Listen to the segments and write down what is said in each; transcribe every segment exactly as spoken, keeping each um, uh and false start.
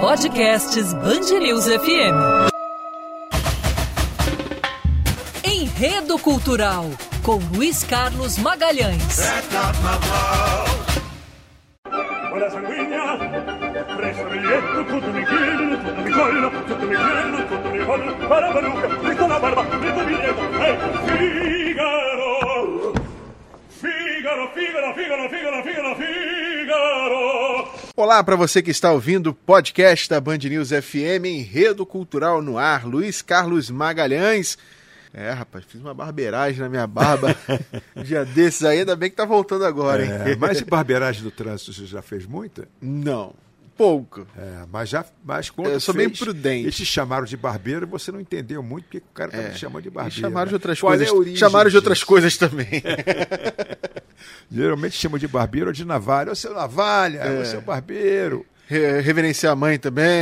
Podcasts Band News F M. Enredo Cultural, com Luiz Carlos Magalhães. Olha sanguigna, presto biglietto, tutto mi chiedono, tutto mi vogliono, tutto mi chiedono, tutto mi vogliono, para baluca, metto la barba, metto biglietto, ecco Figaro, Figaro, Figaro, Figaro, Figaro, Figaro, Figaro. Olá para você que está ouvindo o podcast da Band News F M, Enredo Cultural no ar, Luiz Carlos Magalhães. É, rapaz, fiz uma barbeiragem na minha barba um dia desses aí, ainda bem que tá voltando agora, hein? É, mas de barbeiragem do trânsito você já fez muita? Não, pouco. É, mas já, mas quando Eu sou fez, bem prudente. Eles te chamaram de barbeiro e você não entendeu muito porque o cara tá É, me chamando de barbeiro. E chamaram de outras Qual coisas. é a origem chamaram de outras disso? coisas também. Geralmente chamam de barbeiro ou de navalha. Ô, seu navalha, É. ô, seu barbeiro. Re- Reverenciar a mãe também.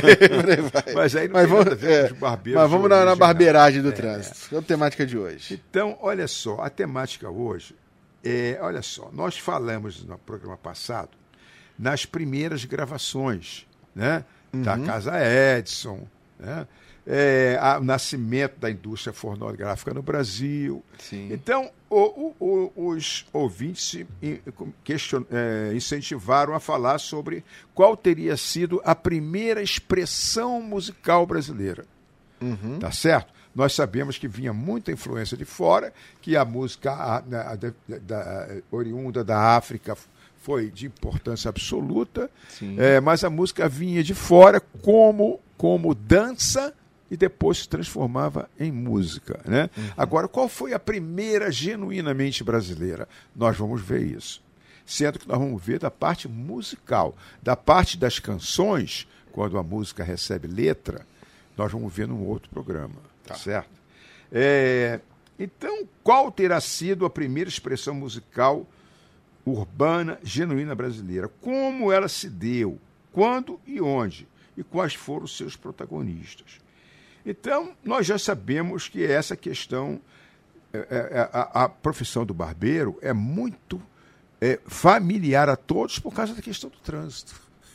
Mas aí não Mas tem vamos, nada a ver é, com os barbeiros. mas vamos de na, na origem, barbeiragem não. do trânsito. É a temática de hoje. Então, olha só, a temática hoje é, olha só, nós falamos no programa passado nas primeiras gravações, né, da Casa Edison, né, é, a- o nascimento da indústria fonográfica no Brasil. Sim. Então, o- o- o- os ouvintes se in- question- é, incentivaram a falar sobre qual teria sido a primeira expressão musical brasileira. Tá certo? Nós sabemos que vinha muita influência de fora, que a música a- a- da- da- oriunda da África foi de importância absoluta, é, mas a música vinha de fora como, como dança e depois se transformava em música, né? Agora, qual foi a primeira genuinamente brasileira? Nós vamos ver isso. Sendo que nós vamos ver da parte musical, da parte das canções, quando a música recebe letra, nós vamos ver num outro programa, tá certo? É, então, qual terá sido a primeira expressão musical urbana genuína brasileira? Como ela se deu? Quando e onde? E quais foram os seus protagonistas? Então, nós já sabemos que essa questão, é, é, a, a profissão do barbeiro é muito é, familiar a todos por causa da questão do trânsito.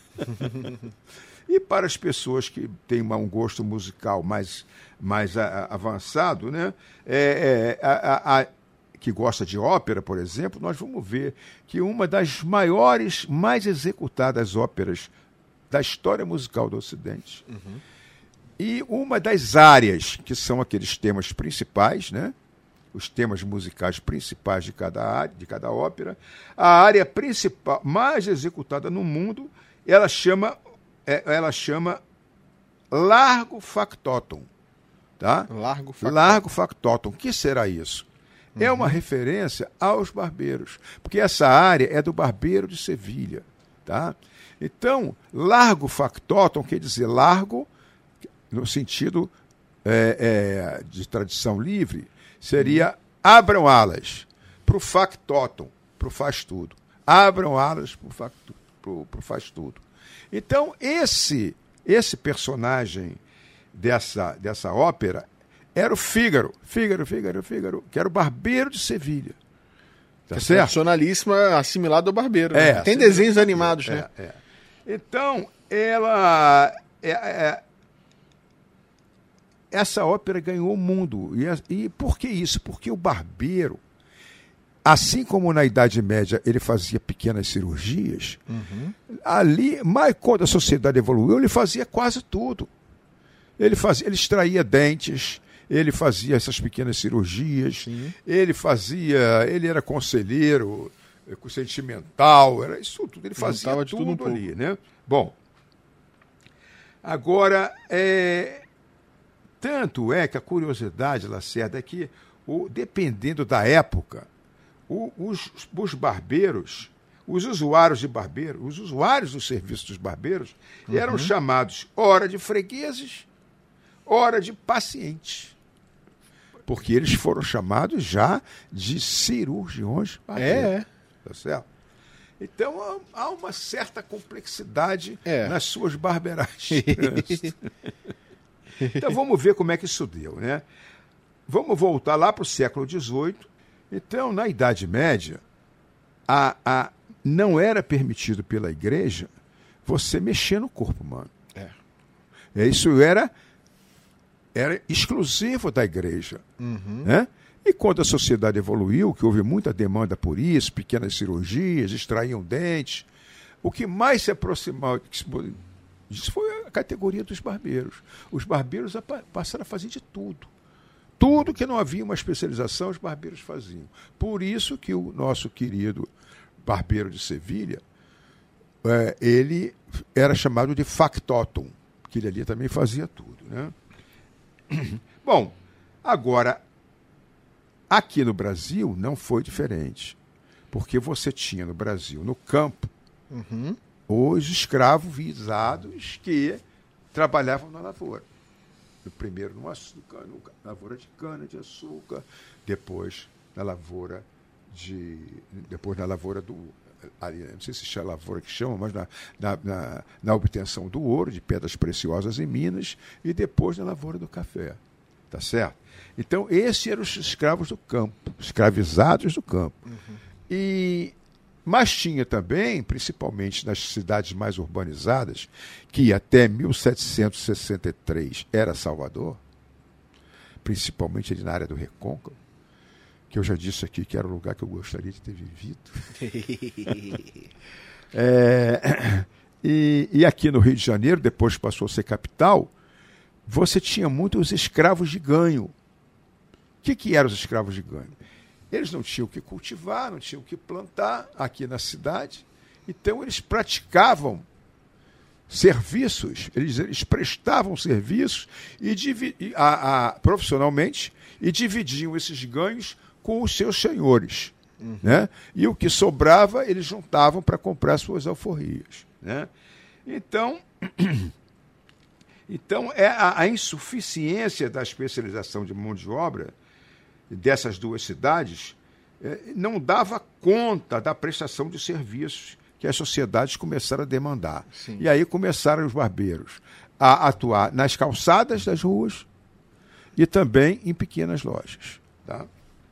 E para as pessoas que têm uma- um gosto musical mais, mais a- a- avançado, né, é, é, a- a- a- que gosta de ópera, por exemplo, nós vamos ver que uma das maiores, mais executadas óperas da história musical do Ocidente, e uma das áreas, que são aqueles temas principais, né? Os temas musicais principais de cada área, de cada ópera, a área principal mais executada no mundo, ela chama, é, ela chama Largo Factotum, tá? Largo Factotum. Largo Factotum. O que será isso? É uma referência aos barbeiros, porque essa área é do barbeiro de Sevilha, tá? Então, Largo Factotum quer dizer largo no sentido é, é, de tradição livre, seria abram alas para o factotum, para o faz tudo. Abram alas para o faz tudo. Então, esse, esse personagem dessa, dessa ópera era o Fígaro, Fígaro, Fígaro, Fígaro, que era o barbeiro de Sevilha. Tá certo? Tradicionalíssima, assimilado ao barbeiro. É, né? Tem sim, desenhos animados, né? É, é. Então, ela. é- é- essa ópera ganhou o mundo. E, é- e por que isso? Porque o barbeiro, assim como na Idade Média ele fazia pequenas cirurgias, ali, mas quando a sociedade evoluiu, ele fazia quase tudo. Ele, fazia, ele extraía dentes, ele fazia essas pequenas cirurgias, ele fazia, ele era conselheiro eh, sentimental, era isso tudo, ele fazia Juntava de tudo, tudo um pouco. ali, né? Bom, agora, é, tanto é que a curiosidade, Lacerda, é que, o, dependendo da época, o- os, os barbeiros, os usuários de barbeiro, os usuários do serviço dos barbeiros, eram chamados ora de fregueses, ora de pacientes. Porque eles foram chamados já de cirurgiões barbeiros. É, é. Tá certo? Então há- há uma certa complexidade É. nas suas barbeiragens. Então vamos ver como é que isso deu, né? Vamos voltar lá para o século dezoito. Então, na Idade Média, a, a, não era permitido pela igreja você mexer no corpo humano. É Isso era, era exclusivo da igreja. Uhum. Né? E quando a sociedade evoluiu, que houve muita demanda por isso, pequenas cirurgias, extraíam dentes, o que mais se aproximou disso foi a categoria dos barbeiros. Os barbeiros passaram a fazer de tudo. Tudo que não havia uma especialização, os barbeiros faziam. Por isso que o nosso querido barbeiro de Sevilha, é, ele era chamado de factotum, que ele ali também fazia tudo. Né? Bom, agora, aqui no Brasil não foi diferente, porque você tinha no Brasil, no campo, Uhum. os escravizados que trabalhavam na lavoura. Primeiro no açúcar, na lavoura de cana de açúcar, depois na lavoura de, depois na lavoura do, ali, não sei se é a lavoura que chama, mas na, na, na, na obtenção do ouro, de pedras preciosas em Minas, e depois na lavoura do café, tá certo? Então esses eram os escravos do campo, escravizados do campo. Uhum. E mas tinha também, principalmente nas cidades mais urbanizadas, que até mil setecentos e sessenta e três era Salvador, principalmente ali na área do Recôncavo, que eu já disse aqui que era o lugar que eu gostaria de ter vivido. é, e, e aqui no Rio de Janeiro, depois que passou a ser capital, você tinha muitos escravos de ganho. O que, que eram os escravos de ganho? Eles não tinham o que cultivar, não tinham o que plantar aqui na cidade. Então, eles praticavam serviços, eles, eles prestavam serviços e divi- a, a, profissionalmente e dividiam esses ganhos com os seus senhores. Uhum. Né? E o que sobrava, eles juntavam para comprar suas alforrias. Né? Então, então é a, a insuficiência da especialização de mão de obra dessas duas cidades, eh, não dava conta da prestação de serviços que as sociedades começaram a demandar. Sim. E aí começaram os barbeiros a atuar nas calçadas das ruas e também em pequenas lojas. Tá?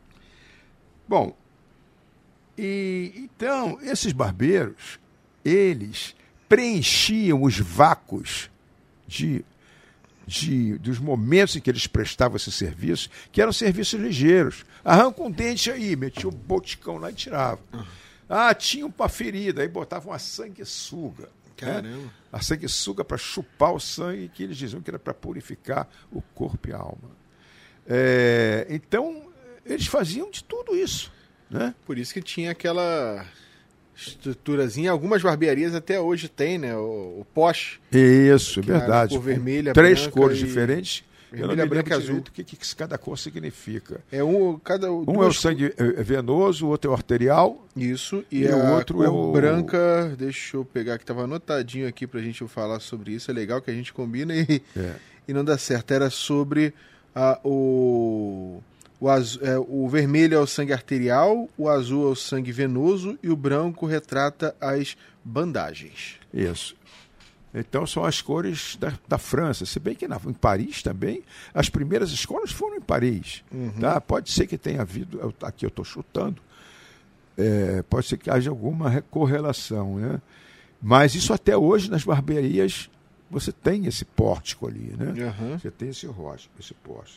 Bom, e, então, esses barbeiros, eles preenchiam os vácuos de De, dos momentos em que eles prestavam esse serviço, que eram serviços ligeiros. Arranca um dente aí, metia um boticão lá e tirava. Uhum. Ah, tinha uma ferida, aí botavam a sanguessuga. Caramba. Né? A sanguessuga para chupar o sangue, que eles diziam que era para purificar o corpo e a alma. É, então, eles faziam de tudo isso. Né? Por isso que tinha aquela estruturazinha, algumas barbearias até hoje tem, né? O, o poche. Isso, é verdade. Cor vermelha, três branca cores e... diferentes. Vermelha, eu não branca e azul. O que, que cada cor significa. É um, cada, um duas... é o sangue venoso, o outro é o arterial. Isso, e, e a o outro cor é o... branca, deixa eu pegar, que estava anotadinho aqui pra gente falar sobre isso. É legal que a gente combina e, é. e não dá certo. Era sobre a, o... O, azul, é, o vermelho é o sangue arterial, o azul é o sangue venoso e o branco retrata as bandagens. Isso. Então são as cores da, da França. Se bem que na, em Paris também, as primeiras escolas foram em Paris. Uhum. Tá? Pode ser que tenha havido, eu, aqui eu estou chutando, é, pode ser que haja alguma correlação. Né? Mas isso até hoje nas barbearias você tem esse pórtico ali. Né? Uhum. Você tem esse rosto, esse pórtico.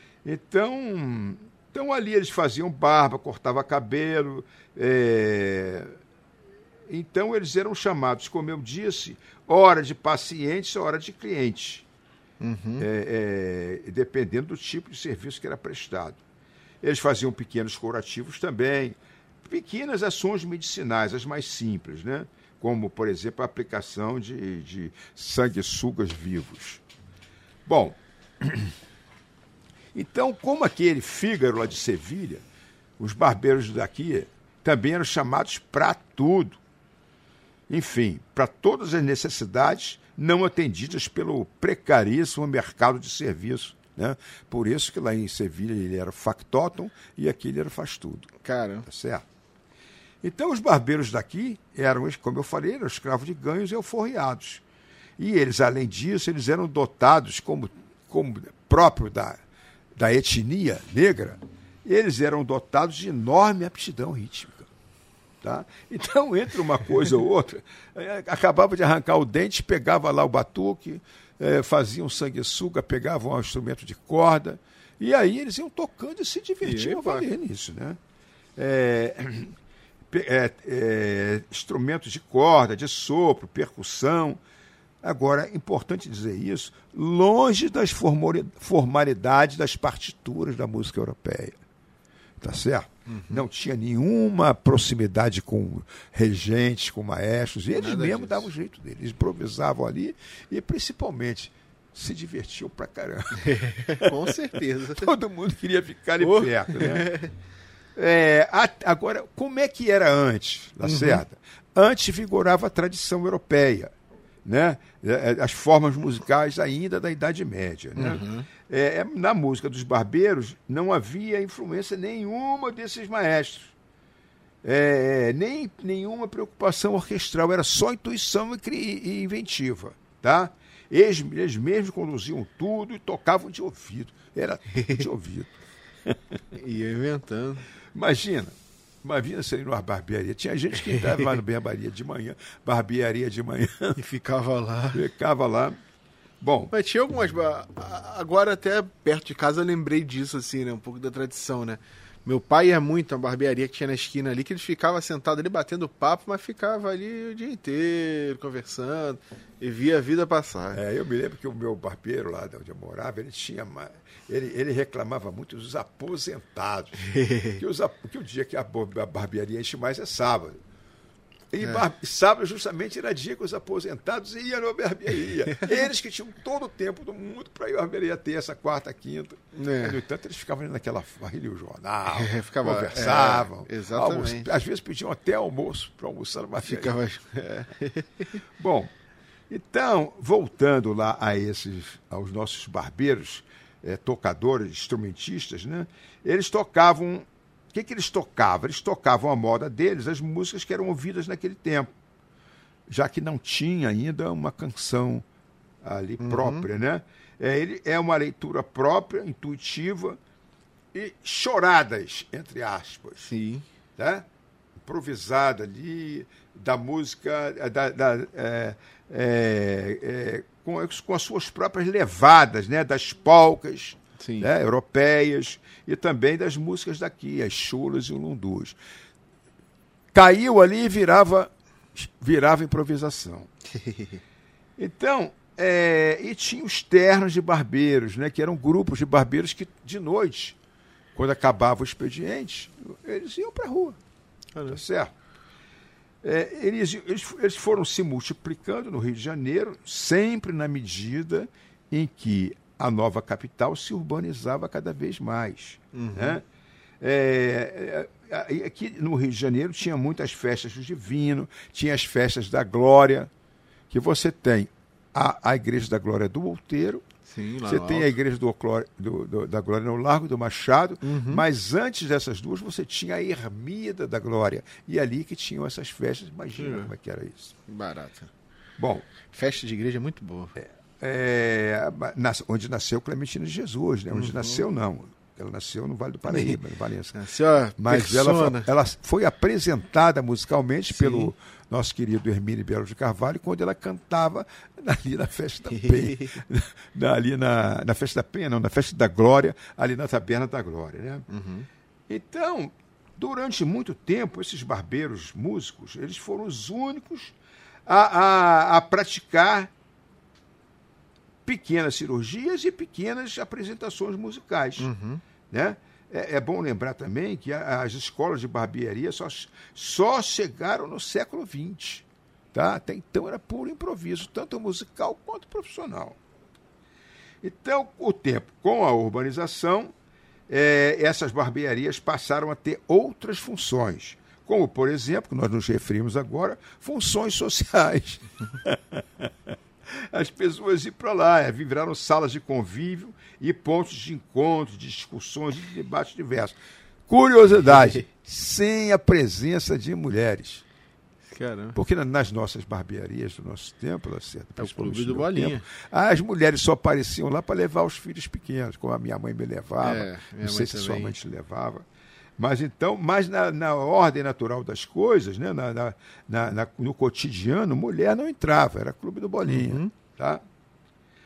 Então, então, ali eles faziam barba, cortavam cabelo. É... Então, eles eram chamados, como eu disse, hora de pacientes, hora de cliente. Uhum. É, é, dependendo do tipo de serviço que era prestado. Eles faziam pequenos curativos também, pequenas ações medicinais, as mais simples, né? Como, por exemplo, a aplicação de, de sanguessugas vivos. Bom... Então, como aquele Fígaro lá de Sevilha, os barbeiros daqui também eram chamados para tudo. Enfim, para todas as necessidades não atendidas pelo precaríssimo mercado de serviço. Né? Por isso que lá em Sevilha ele era factotum e aqui ele era faz tudo. Cara. Tá certo? Então, os barbeiros daqui eram, como eu falei, eram escravos de ganhos e alforriados. E eles, além disso, eles eram dotados, como, como próprio da... da etnia negra, eles eram dotados de enorme aptidão rítmica. Tá? Então, entre uma coisa ou outra, acabava de arrancar o dente, pegava lá o batuque, é, faziam sanguessuga, pegavam um instrumento de corda, e aí eles iam tocando e se divertiam a valer nisso, né? É, é, é, instrumentos de corda, de sopro, percussão. Agora, é importante dizer isso, longe das formalidades das partituras da música europeia. Tá certo? Uhum. Não tinha nenhuma proximidade com regentes, com maestros, e eles Nada mesmos disso. davam o jeito deles. Eles improvisavam ali e, principalmente, se divertiam pra caramba. Com certeza. Todo mundo queria ficar ali oh. perto, né? É, a, agora, como é que era antes, tá uhum. certo? Antes vigorava a tradição europeia, né? As formas musicais ainda da Idade Média, né? Uhum. É, na música dos barbeiros não havia influência nenhuma desses maestros, é, nem nenhuma preocupação orquestral, era só intuição e, e inventiva, tá? Eles, eles mesmos conduziam tudo e tocavam de ouvido, era tudo de ouvido. Ia inventando. Imagina, imagina você ir numa barbearia. Tinha gente que entrava lá no barbearia de manhã, barbearia de manhã. E ficava lá. Ficava lá. Bom. Mas tinha algumas. Agora, até perto de casa, eu lembrei disso, assim, né? Um pouco da tradição, né? Meu pai ia muito a barbearia que tinha na esquina ali, que ele ficava sentado ali batendo papo, mas ficava ali o dia inteiro conversando e via a vida passar. É, eu me lembro que o meu barbeiro lá de onde eu morava, ele tinha. Ele, ele reclamava muito dos aposentados. que, os, que o dia que a barbearia enche mais é sábado. E é. bar, sábado justamente era dia que os aposentados iam na barbearia. Eles que tinham todo o tempo do mundo para ir à barbearia terça, quarta, quinta. É. No entanto, eles ficavam naquela farrilha, o jornal, é, ficava, conversavam. É, exatamente. Almoço, às vezes pediam até almoço para almoçar na barbearia. Ficava, é. Bom, então, voltando lá a esses, aos nossos barbeiros, é, tocadores, instrumentistas, né? Eles tocavam... O que, que eles tocavam? Eles tocavam a moda deles, as músicas que eram ouvidas naquele tempo, já que não tinha ainda uma canção ali uhum. própria, né? É, ele, é uma leitura própria, intuitiva e choradas, entre aspas. Sim. Né? Improvisada ali, da música, da, da, é, é, é, com, com as suas próprias levadas, né? Das polcas, né? Europeias, e também das músicas daqui, as chulas e o lundus. Caiu ali e virava, virava improvisação. Então, é, e tinha os ternos de barbeiros, né, que eram grupos de barbeiros que, de noite, quando acabava o expediente, eles iam para a rua. Tá certo? É, eles, eles, eles foram se multiplicando no Rio de Janeiro, sempre na medida em que a nova capital se urbanizava cada vez mais. Uhum. Né? É, é, aqui no Rio de Janeiro tinha muitas festas do Divino, tinha as festas da Glória, que você tem a, a Igreja da Glória do Outeiro, Sim, você tem a Igreja do, do, do, da Glória no Largo do Machado, uhum. mas antes dessas duas você tinha a Ermida da Glória, e ali que tinham essas festas, imagina uhum. como é que era isso. Barata. Bom, festa de igreja é muito boa. É. É, nas, onde nasceu Clementina de Jesus, né? Onde uhum. nasceu, não. Ela nasceu no Vale do Paraíba, no Valença. Nasceu Mas ela foi, ela foi apresentada musicalmente Sim. pelo nosso querido Hermínio Belo de Carvalho, quando ela cantava ali na Festa da Penha. ali na, na Festa da Penha, não, na Festa da Glória, ali na Taberna da Glória. Né? Uhum. Então, durante muito tempo, esses barbeiros músicos, eles foram os únicos a, a, a praticar pequenas cirurgias e pequenas apresentações musicais. Uhum. Né? É, é bom lembrar também que a, as escolas de barbearia só, só chegaram no século vinte. Tá? Até então era puro improviso, tanto musical quanto profissional. Então, o tempo, com a urbanização, é, essas barbearias passaram a ter outras funções, como, por exemplo, que nós nos referimos agora, funções sociais. As pessoas iam para lá, viraram salas de convívio e pontos de encontro, de discussões, de debates diversos. Curiosidade, sem a presença de mulheres. Caramba. Porque nas nossas barbearias do nosso tempo, é o clube do Bolinha. Tempo, as mulheres só apareciam lá para levar os filhos pequenos, como a minha mãe me levava, é, não sei se também. Sua mãe te levava. Mas então, mas na, na ordem natural das coisas, né, na, na, na, no cotidiano, mulher não entrava, era clube do Bolinha. Uhum. Tá?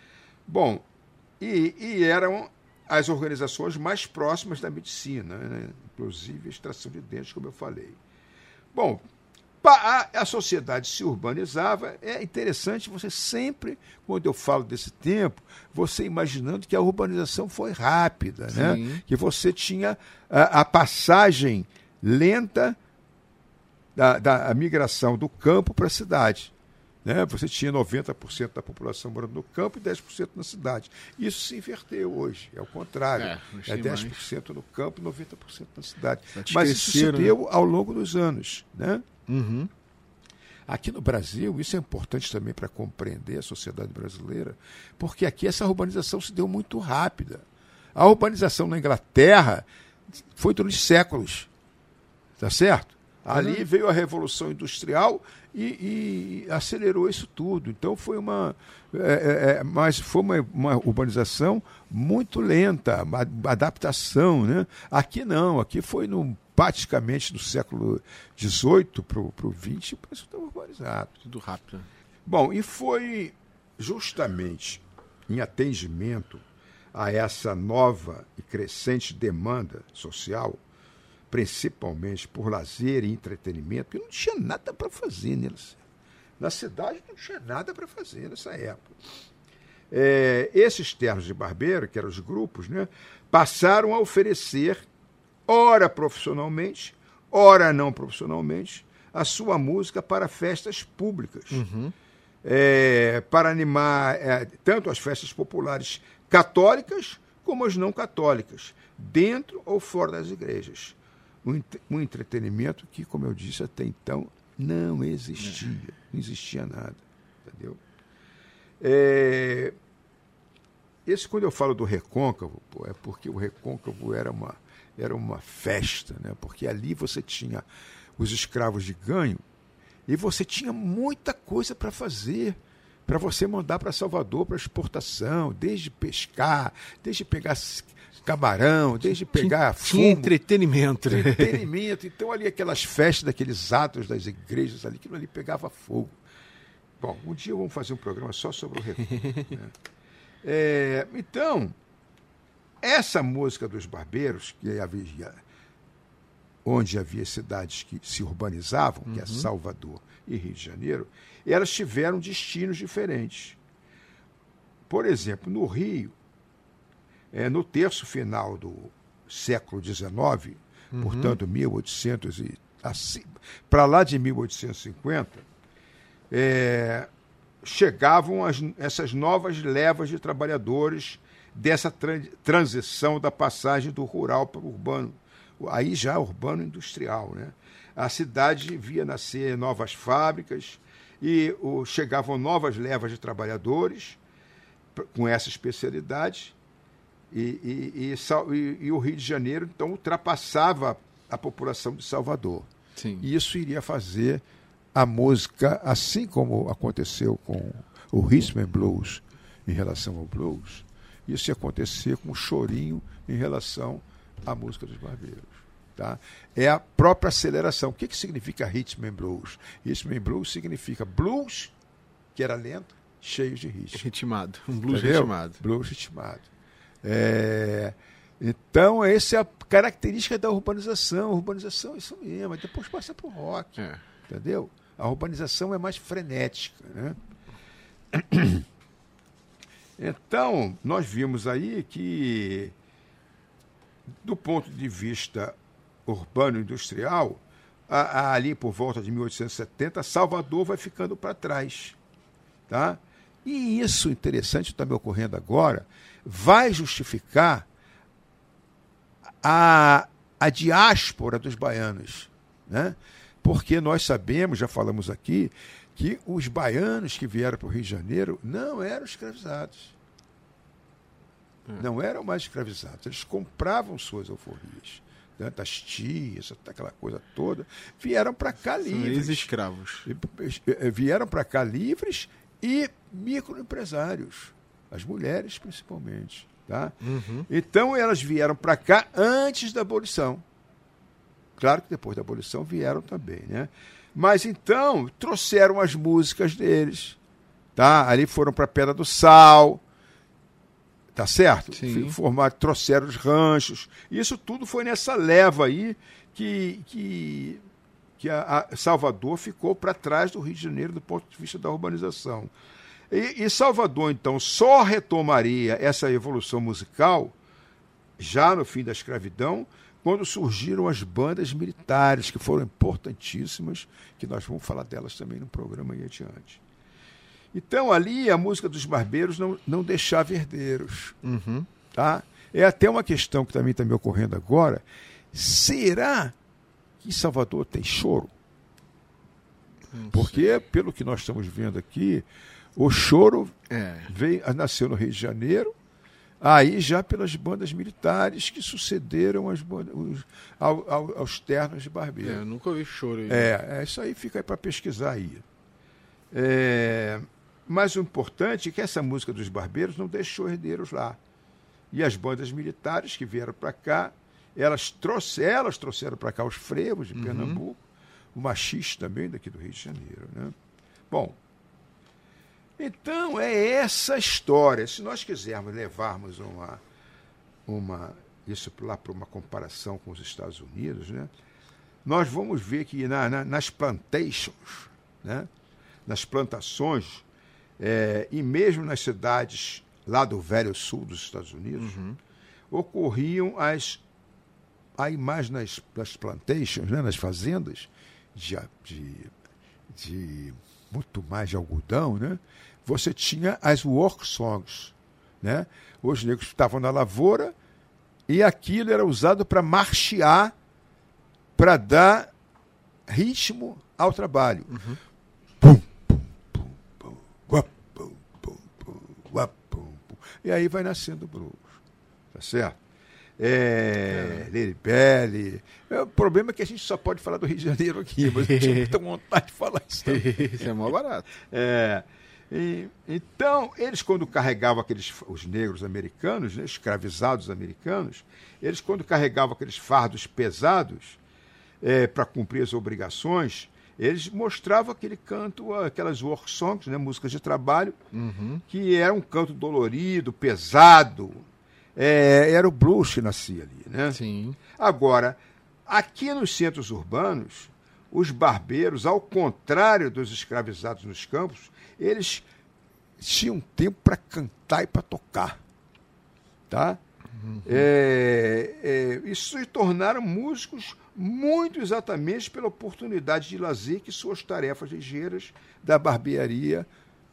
Bom, e, e eram as organizações mais próximas da medicina, né? Inclusive a extração de dentes, como eu falei. Bom, a, a sociedade se urbanizava. É interessante você sempre, quando eu falo desse tempo, você imaginando que a urbanização foi rápida, né? Que você tinha a, a passagem lenta da, da migração do campo para a cidade. Né? Você tinha noventa por cento da população morando no campo e dez por cento na cidade. Isso se inverteu hoje, é o contrário. É, é dez por cento no campo e noventa por cento na cidade. Mas isso se deu, né, ao longo dos anos. Né? Uhum. Aqui no Brasil, isso é importante também para compreender a sociedade brasileira, porque aqui essa urbanização se deu muito rápida. A urbanização na Inglaterra foi durante séculos. Tá certo? Ali veio a Revolução Industrial e, e acelerou isso tudo. Então foi uma, é, é, mas foi uma, uma urbanização muito lenta, uma adaptação, né? Aqui não, aqui foi no, praticamente do século dezoito para o vinte, parece que estava urbanizado. Tudo rápido. Bom, e foi justamente em atendimento a essa nova e crescente demanda social, principalmente por lazer e entretenimento, porque não tinha nada para fazer, né? Na cidade não tinha nada para fazer nessa época. É, esses ternos de barbeiro, que eram os grupos, né, passaram a oferecer, ora profissionalmente, ora não profissionalmente, a sua música para festas públicas, uhum. é, para animar é, tanto as festas populares católicas como as não católicas, dentro ou fora das igrejas. Um, um entretenimento que, como eu disse, até então não existia. Não existia nada. Entendeu? É, esse, quando eu falo do Recôncavo, pô, é porque o Recôncavo era uma, era uma festa, né? Porque ali você tinha os escravos de ganho e você tinha muita coisa para fazer, para você mandar para Salvador para exportação, desde pescar, desde pegar camarão, desde pegar fumo. Tinha entretenimento. Entretenimento. Então, ali aquelas festas, daqueles atos das igrejas, ali, aquilo ali pegava fogo. Bom, um dia vamos fazer um programa só sobre o Recôncavo. Né? É, então, essa música dos barbeiros, que havia, onde havia cidades que se urbanizavam, uhum. que é Salvador e Rio de Janeiro, elas tiveram destinos diferentes. Por exemplo, no Rio, É, no terço final do século dezenove, uhum. portanto, mil e oitocentos e assim, para lá de mil oitocentos e cinquenta, é, chegavam as, essas novas levas de trabalhadores dessa tra- transição da passagem do rural para o urbano, aí já urbano industrial, né? A cidade via nascer novas fábricas e o, chegavam novas levas de trabalhadores p- com essa especialidade. E, e, e, e, e o Rio de Janeiro, então, ultrapassava a população de Salvador. Sim. E isso iria fazer a música, assim como aconteceu com o Rhythm and Blues em relação ao blues, isso ia acontecer com o chorinho em relação à música dos barbeiros. Tá? É a própria aceleração. O que, que significa Rhythm and Blues? Rhythm and Blues significa blues, que era lento, cheio de ritmo. Ritmado. Um blues Entendeu? ritmado. Blues ritmado. É, então, essa é a característica da urbanização. A urbanização é isso mesmo, depois passa para o rock. É. Entendeu? A urbanização é mais frenética. Né? Então, nós vimos aí que, do ponto de vista urbano-industrial, a, a, ali por volta de mil oitocentos e setenta, Salvador vai ficando para trás. Tá? E isso, interessante, está me ocorrendo agora, vai justificar a, a diáspora dos baianos, né? Porque nós sabemos, já falamos aqui, que os baianos que vieram para o Rio de Janeiro não eram escravizados. Hum. Não eram mais escravizados. Eles compravam suas alforrias, né? Das tias, aquela coisa toda. Vieram para cá livres. Ex-escravos. Vieram para cá livres e microempresários. As mulheres, principalmente. Tá? Uhum. Então, elas vieram para cá antes da abolição. Claro que depois da abolição vieram também, né? Mas, então, trouxeram as músicas deles. Tá? Ali foram para a Pedra do Sal, Tá certo? Sim. Formaram, trouxeram os ranchos. Isso tudo foi nessa leva aí que, que, que a, a Salvador ficou para trás do Rio de Janeiro do ponto de vista da urbanização. E, e Salvador, então, só retomaria essa evolução musical já no fim da escravidão, quando surgiram as bandas militares, que foram importantíssimas, que nós vamos falar delas também no programa aí adiante. Então, ali, a música dos barbeiros não, não deixava herdeiros. Uhum. Tá? É até uma questão que também está me ocorrendo agora. Será que Salvador tem choro? Porque, pelo que nós estamos vendo aqui, o choro É. veio, nasceu no Rio de Janeiro, aí já pelas bandas militares que sucederam as bandas, os, ao, ao, aos ternos de É, barbeiro. eu nunca ouvi choro aí. É, é, isso aí fica aí para pesquisar aí. É, mas o importante é que essa música dos barbeiros não deixou herdeiros lá. E as bandas militares que vieram para cá, elas, trouxe, elas trouxeram para cá os frevos de Pernambuco, o machista também daqui do Rio de Janeiro. Né? Bom, então é essa história. Se nós quisermos levarmos uma, uma, isso lá para uma comparação com os Estados Unidos, né? Nós vamos ver que na, na, nas plantations, né? Nas plantações, é, e mesmo nas cidades lá do Velho Sul dos Estados Unidos, Uhum. ocorriam as, aí mais nas, nas plantations, né? Nas fazendas, de, de, de muito mais de algodão, né? Você tinha as work songs, né? Os negros estavam na lavoura e aquilo era usado para marchear, para dar ritmo ao trabalho. Uhum. Pum, pum, pum, pum, uá, pum, pum, pum, uá, pum, pum. E aí vai nascendo o blues, tá certo? É, é. Lady Belly. É, o problema é que a gente só pode falar do Rio de Janeiro aqui, mas eu tinha muita vontade de falar isso também. Isso é mó barato. É, e, então, eles quando carregavam aqueles, os negros americanos, né, escravizados americanos, eles quando carregavam aqueles fardos pesados é, para cumprir as obrigações, eles mostravam aquele canto, aquelas work songs, né, músicas de trabalho, Uhum. que era um canto dolorido, pesado. É, era o blues que nascia ali, né? Sim. Agora, aqui nos centros urbanos, os barbeiros, ao contrário dos escravizados nos campos, eles tinham tempo para cantar e para tocar. Tá? Uhum. É, é, isso se tornaram músicos muito exatamente pela oportunidade de lazer que suas tarefas ligeiras da barbearia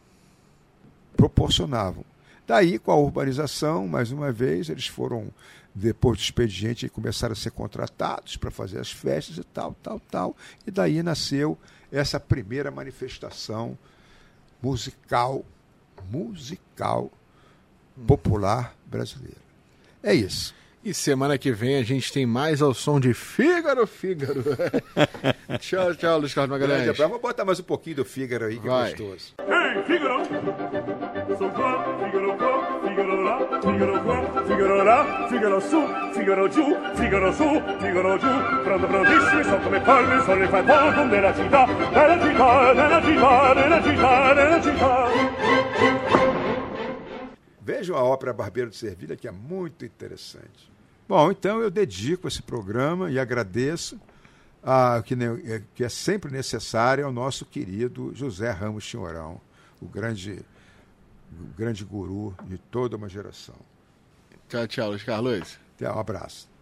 proporcionavam. Daí, com a urbanização, mais uma vez, eles foram, depois do expediente, começaram a ser contratados para fazer as festas e tal, tal, tal. E daí nasceu essa primeira manifestação musical, musical, popular brasileira. É isso. E semana que vem a gente tem mais ao som de Fígaro, Fígaro. Tchau, tchau, Luiz Carlos Magalhães. Vamos botar mais um pouquinho do Fígaro aí, que Vai. é gostoso. Hey, Figaro! Sono qua, Figaro qua, Figaro là, Figaro qua, Figaro là, Figaro su, Figaro giù, Figaro su, Figaro giù. Pronto, prontissimi, sono come palme, sono le fantasmi della città, della città, della città, della città, della città. Vejam a ópera Barbeiro de Servilha, que é muito interessante. Bom, então eu dedico esse programa e agradeço a, que, que é sempre necessário ao nosso querido José Ramos Chinhorão, o grande, o grande guru de toda uma geração. Tchau, tchau, Luiz Carlos. Até um abraço.